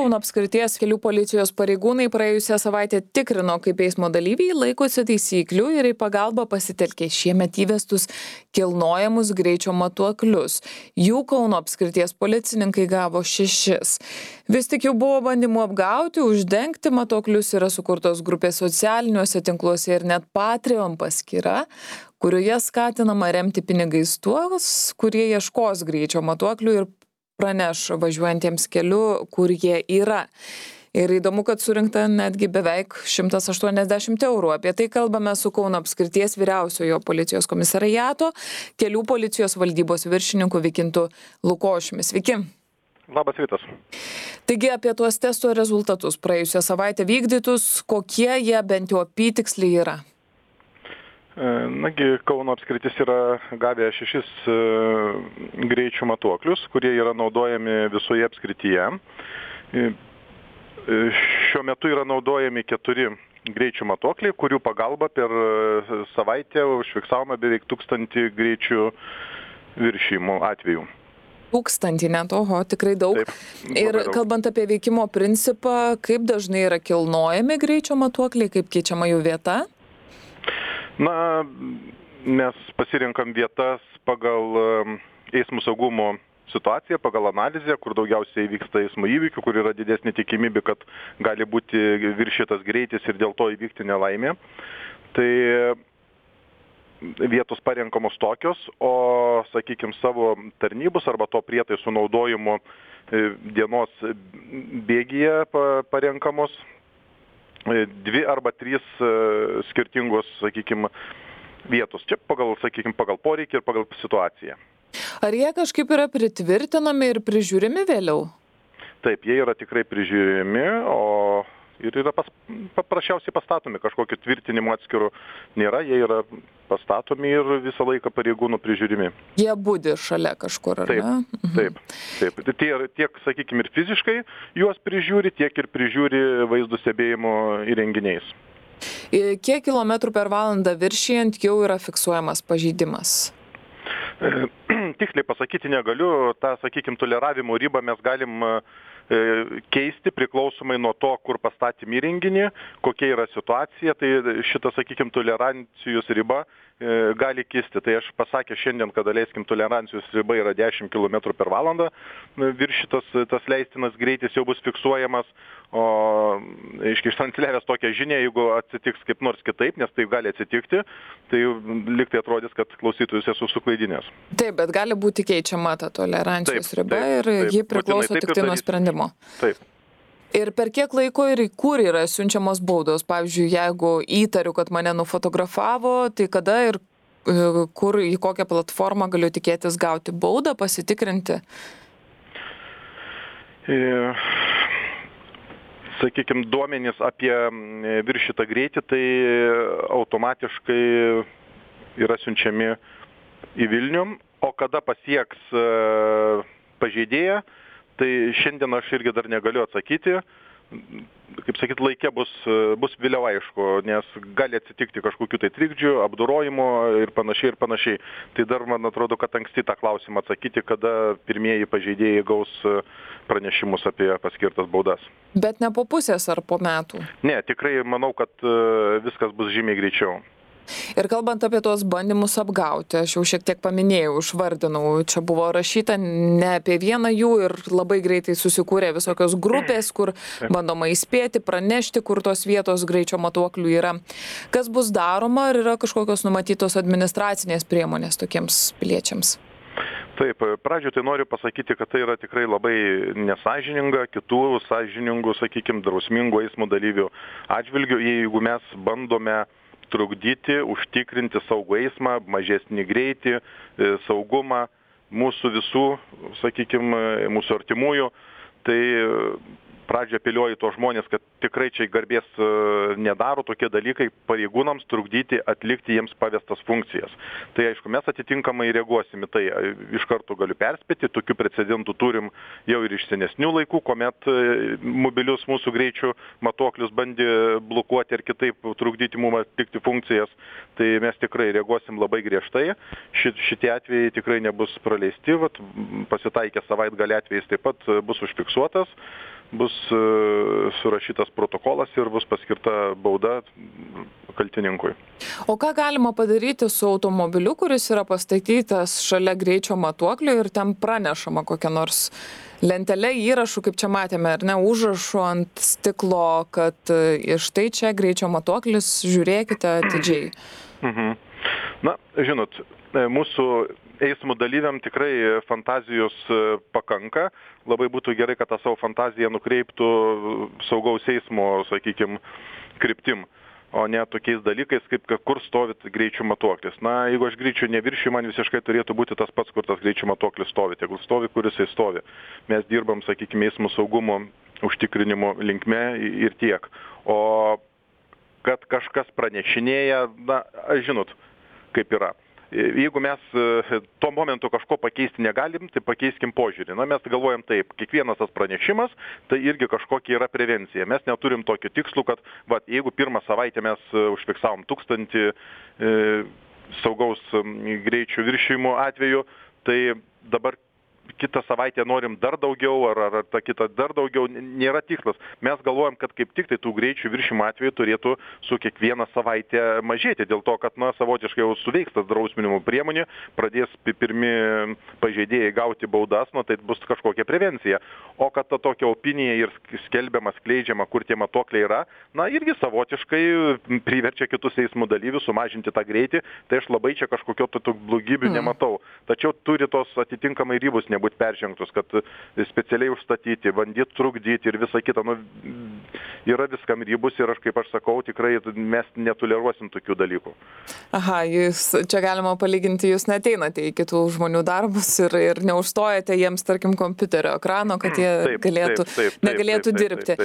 Kauno apskrities kelių policijos pareigūnai praėjusią savaitę tikrino, kaip eismo dalyviai laikosi taisyklių ir į pagalbą pasitelkė šiemet įvestus kilnojamus greičio matuoklius. Jų Kauno apskrities policininkai gavo 6. Vis tik jau buvo bandymų apgauti, uždengti matuoklius, yra sukurtos grupės socialiniuose tinkluose ir net Patreon paskyra, kurioje skatinama remti pinigais tuos, kurie ieškos greičio matuoklių ir praneš važiuojantiems keliu, kur jie yra. Ir įdomu, kad surinkta netgi beveik 180 €. Apie tai kalbame su Kauno apskrities vyriausiojo policijos komisariato kelių policijos valdybos viršininku Vykintu Lukošiumi. Sveiki. Labas rytas. Taigi apie tuos testo rezultatus praėjusią savaitę vykdytus, kokie jie bent jau apytiksliai yra? Nagi, Kauno apskritis yra gavę 6 greičių matuoklius, kurie yra naudojami visoje apskrityje. Šiuo metu yra naudojami 4 greičių matuokliai, kurių pagalba per savaitę užfiksavome beveik 1000 greičių viršijimų atvejų. 1000 net, oho, tikrai daug. Taip, ir daug. Kalbant apie veikimo principą, kaip dažnai yra kilnojami greičio matuokliai, kaip keičiama jų vieta? Na, mes pasirinkam vietas pagal eismo saugumo situaciją, pagal analizę, kur daugiausiai vyksta eismo įvykių, kur yra didesnė tikimybė, kad gali būti viršytas greitis ir dėl to įvykti nelaimė. Tai vietos parenkamos tokios, o, sakykime, savo tarnybos arba to prietaisų naudojimo dienos bėgyje parenkamos 2 arba 3 skirtingos, sakykime, vietos. Čia pagal poreikį ir pagal situaciją. Ar jie kažkaip yra pritvirtinami ir prižiūrimi vėliau? Taip, jie yra tikrai prižiūrimi, o ir yra paprasčiausiai pastatomi, kažkokio tvirtinimo atskirų nėra, jie yra pastatomi ir visą laiką pareigūnų prižiūrimi. Jie budi šalia kažkur, ar ne? Taip. Tiek, sakykime, ir fiziškai juos prižiūri, tiek ir prižiūri vaizdų stebėjimo įrenginiais. Kiek kilometrų per valandą viršijant jau yra fiksuojamas pažeidimas? Tiksliai pasakyti negaliu, tą, sakykime, toleravimo ribą mes galim keisti priklausomai nuo to, kur pastatėm įrenginį, kokia yra situacija, tai šita, sakykime, tolerancijos riba gali kisti. Tai aš pasakė šiandien, kad leiskim tolerancijos riba yra 10 km per valandą, viršytas tas leistinas greitis jau bus fiksuojamas, o ištransliavęs tokią žinią, jeigu atsitiks kaip nors kitaip, nes tai gali atsitikti, tai liktai atrodys, kad klausytojus esu suklaidinęs. Taip, bet gali būti keičiama ta tolerancijos riba ir ji priklauso tik tai nuo sprendimo. Taip. Ir per kiek laiko ir į kur yra siunčiamos baudos? Pavyzdžiui, jeigu įtariu, kad mane nufotografavo, tai kada ir kur, į kokią platformą galiu tikėtis gauti baudą, pasitikrinti? Sakykime, duomenys apie viršytą greitį, tai automatiškai yra siunčiami į Vilnių, o kada pasieks pažeidėją, tai šiandien aš irgi dar negaliu atsakyti. Kaip sakyt, laike bus vėliau aišku, nes gali atsitikti kažkokių tai trikdžių, apdorojimo ir panašiai. Tai dar, man atrodo, kad anksti tą klausimą atsakyti, kada pirmieji pažeidėjai gaus pranešimus apie paskirtas baudas. Bet ne po pusės ar po metų? Ne, tikrai manau, kad viskas bus žymiai greičiau. Ir kalbant apie tuos bandymus apgauti, aš jau šiek tiek paminėjau, išvardinau, čia buvo rašyta ne apie vieną jų ir labai greitai susikūrė visokios grupės, kur bandoma įspėti, pranešti, kur tos vietos greičio matuoklių yra. Kas bus daroma, ar yra kažkokios numatytos administracinės priemonės tokiems piliečiams? Taip, pradžioje tai noriu pasakyti, kad tai yra tikrai labai nesąžininga, kitų sąžiningų, sakykime, drausmingų eismo dalyvių atžvilgių, jeigu mes bandome trukdyti, užtikrinti saugų eismą, mažesnį greitį, saugumą mūsų visų, sakykime, mūsų artimųjų, tai pradžioje apeliuoju tuos žmonės, kad tikrai čia garbės nedaro tokie dalykai pareigūnams trukdyti atlikti jiems pavestas funkcijas. Tai aišku, mes atitinkamai reaguosim į tai. Iš karto galiu perspėti, tokių precedentų turim jau ir iš senesnių laikų, kuomet mobilius mūsų greičių matuoklius bandė blokuoti ir kitaip trukdyti mums atlikti funkcijas. Tai mes tikrai reaguosim labai griežtai. Šitie atvejai tikrai nebus praleisti. Pasitaikė savaitgalį atvejais taip pat bus užfiksuotas. bus surašytas protokolas ir bus paskirta bauda kaltininkui. O ką galima padaryti su automobiliu, kuris yra pastatytas šalia greičio matuoklio ir ten pranešama kokia nors lentelė įrašų, kaip čia matėme, ar ne, užrašų ant stiklo, kad štai čia greičio matuoklis, žiūrėkite atidžiai. Na, žinot, mūsų eismo dalyviam tikrai fantazijos pakanka. Labai būtų gerai, kad tą savo fantaziją nukreiptų saugaus eismo, sakykime, kryptim, o ne tokiais dalykais, kaip kur stovit greičio matuoklis. Na, jeigu aš greičio neviršiu, man visiškai turėtų būti tas pats, kur tas greičio matuoklis stovi. Tegul stovi, kur jisai stovi. Mes dirbam, sakykime, eismo saugumo užtikrinimo linkme ir tiek. O kad kažkas pranešinėja, na, žinot, kaip yra. Jeigu mes tuo momentu kažko pakeisti negalim, tai pakeiskim požiūrį. Na, mes galvojam taip, kiekvienas tas pranešimas, tai irgi kažkokia yra prevencija. Mes neturim tokio tikslo, kad jeigu pirmą savaitę mes užfiksavom 1000 saugaus greičio viršijimo atveju, tai dabar kitą savaitę norim dar daugiau, ar tą kitą dar daugiau, nėra tikslas. Mes galvojam, kad kaip tik tai tų greičių viršimo atveju turėtų su kiekvieną savaitę mažėti, dėl to, kad, na, savotiškai jau suveiks tas drausminimo priemonė, pradės pirmi pažeidėjai gauti baudas, na, tai bus kažkokia prevencija. O kad ta tokia opinija ir skelbiama, skleidžiama, kur tie matuokliai yra, na, irgi savotiškai priverčia kitus eismo dalyvius sumažinti tą greitį, tai aš labai čia kažkokio tų blogybių nematau. Tačiau turi tos atitinkamai ribos nebūti peržengtus, kad specialiai užstatyti, bandyti trukdyti ir visa kita. Nu, yra viskam ribus ir aš, kaip aš sakau, tikrai mes netoleruosim tokių dalykų. Aha, čia galima palyginti, jūs neteinate į kitų žmonių darbus ir neužstojate jiems, tarkim, kompiuterio ekrano, kad jie negalėtų dirbti.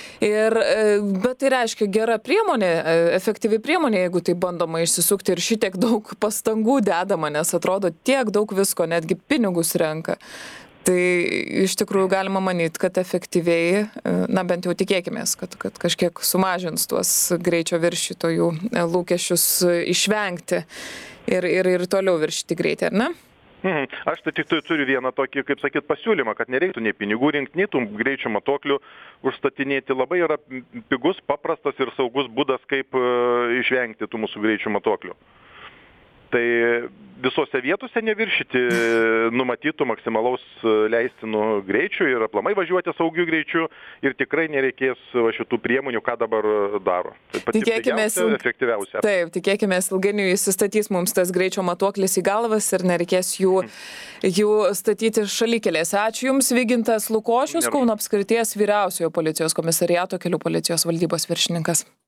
Bet tai reiškia gera priemonė, efektyvi priemonė, jeigu tai bandoma išsisukti ir šitiek daug pastangų dedama, nes atrodo tiek daug visko, netgi pinigus renka. Tai iš tikrųjų galima manyti, kad efektyviai, na bent jau tikėkimės, kad kažkiek sumažins tuos greičio viršytojų lūkesčius išvengti ir toliau viršyti greitį, ar ne? Aš tai tik turiu vieną tokį, kaip sakyt, pasiūlymą, kad nereiktų nei pinigų rinkti, nei tų greičio matuoklių užstatinėti. Labai yra pigus, paprastas ir saugus būdas, kaip išvengti tų mūsų greičio matuoklių. Tai visose vietose neviršyti numatytų maksimalaus leistinų greičių ir aplamai važiuoti saugiu greičiu ir tikrai nereikės šitų priemonių, ką dabar daro. Tai pati efektyviausia. Taip, tikėkimės, ilgainiui įsistatys mums tas greičio matuoklis į galvas ir nereikės jų statyti šalikelėse. Ačiū Jums, Vygintas Lukošius, Kauno apskrities vyriausiojo policijos komisariato kelių policijos valdybos viršininkas.